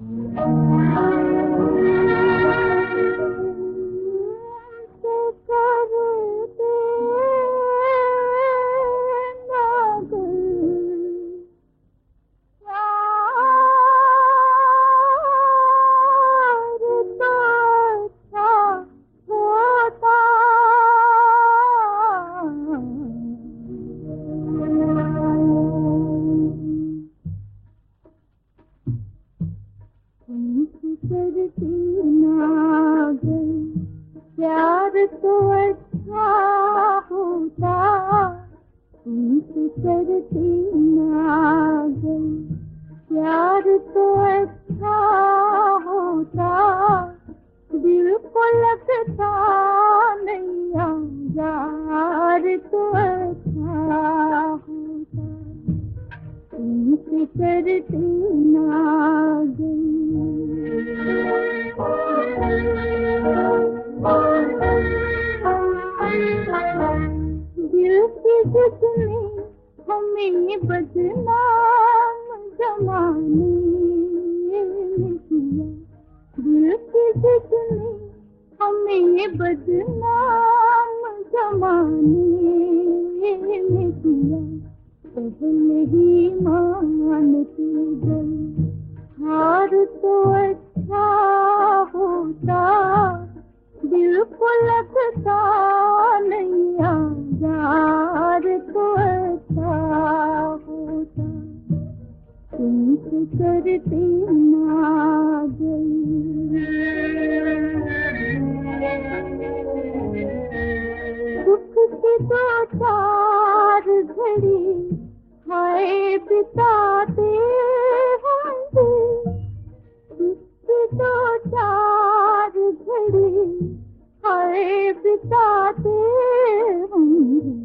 प्यार तो अच्छा होता, तुमसे करती नाज़। प्यार तो अच्छा होता, दिल को लगता नहीं यार तो अच्छा होता, तुमसे करती नाज़। दिल की जिसने हमें बदनाम जमाने में किया, दिल की जिसने हमें बदनाम जमाने में किया, पहले ही मानती गई हार तो अच्छा होता, दिल को लगता नहीं यार तो अच्छा होता, तुमसे करती नाज़। दुख की दो चार घड़ी हाय बिताते होंगे, दुख की दो चार घड़ी हाय बिताते होंगे,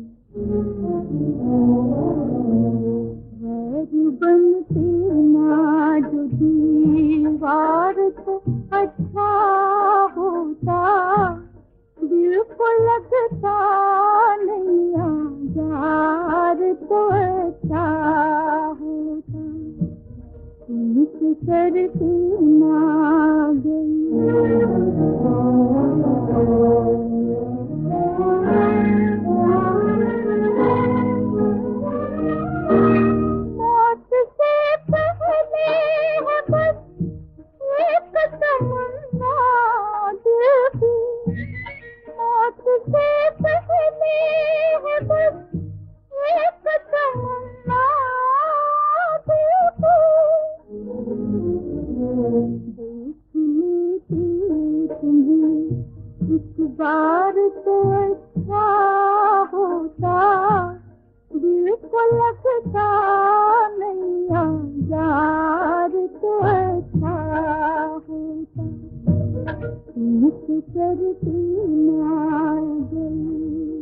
घर बनते ना जो दीवार तो अच्छा होता, दिल को लगता नहीं यार तो अच्छा होता, तुमसे करती नाज़। मौत से पहले है बस एक तमन्ना दिल की, मौत से पहले है बस एक तमन्ना दिल की, देखने की तुम्हें इस बार तो अच्छा होता, दिल को लगता नहीं यार तो अच्छा होता, तुमसे करती नाज़।